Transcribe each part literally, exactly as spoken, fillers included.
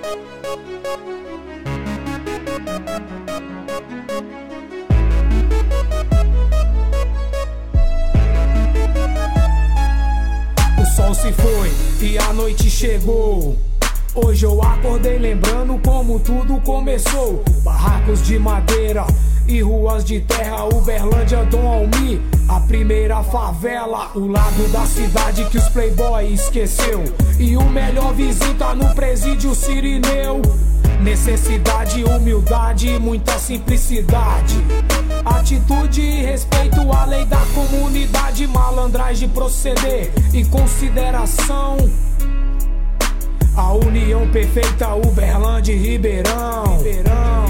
O sol se foi e a noite chegou. Hoje eu acordei lembrando como tudo começou. Barracos de madeira e ruas de terra, Uberlândia, Dom Almir, a primeira favela, o lado da cidade que os playboy esqueceu. E o melhor visita no presídio Cirineu. Necessidade, humildade e muita simplicidade, atitude e respeito à lei da comunidade, malandragem de proceder e consideração. A união perfeita, Uberlândia e Ribeirão. Ribeirão.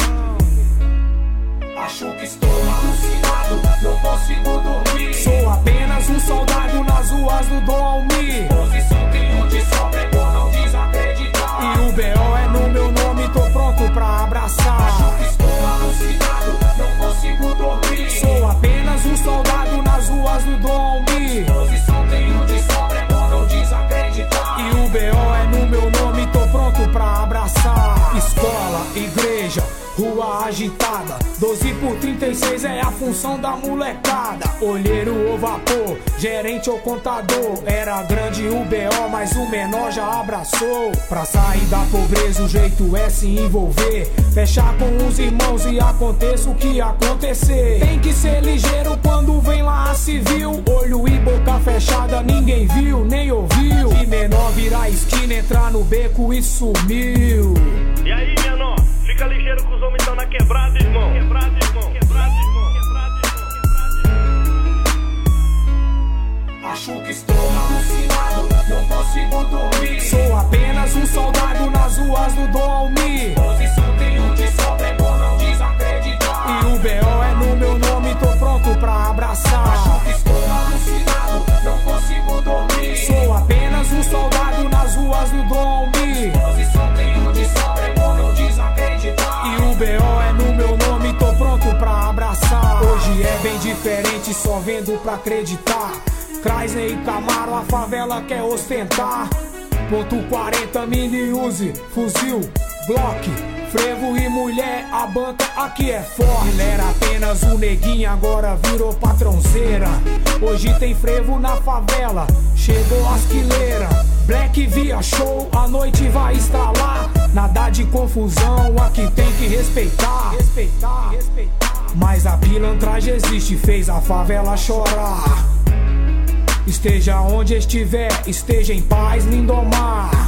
Acho que estou alucinado, não consigo dormir. Sou apenas um soldado nas ruas do Dom Almir. Posição tenho de sobra, é bom não desacreditar. E o B O é no meu nome, tô pronto pra abraçar. Acho que estou alucinado, não consigo dormir. Sou apenas um soldado nas ruas do Dom Almir. Posição tenho de sobra, é bom não desacreditar. E o B O é no meu nome, tô pronto pra abraçar. Escola, igreja, rua agitada, doze por trinta e seis é a função da molecada. Olheiro ou vapor, gerente ou contador. Era grande o B O, mas o menor já abraçou. Pra sair da pobreza o jeito é se envolver, fechar com os irmãos e aconteça o que acontecer. Tem que ser ligeiro quando vem lá a civil. Olho e boca fechada, ninguém viu, nem ouviu. E menor virar a esquina, entrar no beco e sumiu. E aí, menor? Fica ligeiro que os homens estão na quebrada, irmão. Quebrada, irmão. Quebrada, irmão. Quebrada, irmão. Acho que estou alucinado, não consigo dormir. Sou apenas um soldado nas ruas do Dom Almir. Posição tenho de sobra, é bom não desacreditar. E o B O é no meu nome, tô pronto pra abraçar. Acho que estou alucinado, não consigo dormir. Sou apenas um soldado nas ruas do Dom Almir. Posição tenho de sobra, é bom não desacreditar. E o B O é no meu nome, tô pronto pra abraçar. Hoje é bem diferente, só vendo pra acreditar. Chrysler e Camaro, a favela quer ostentar. Ponto quarenta, mini Uzi, fuzil, Glock, frevo e mulher, a banca aqui é forte. Ele era apenas um neguinho, agora virou patrãozeira. Hoje tem frevo na favela, chegou as quileiras. Black via show, a noite vai estralar. Nada de confusão, aqui tem que respeitar. Respeitar, respeitar. Mas a pilantragem existe, fez a favela chorar. Esteja onde estiver, esteja em paz, Lindomar.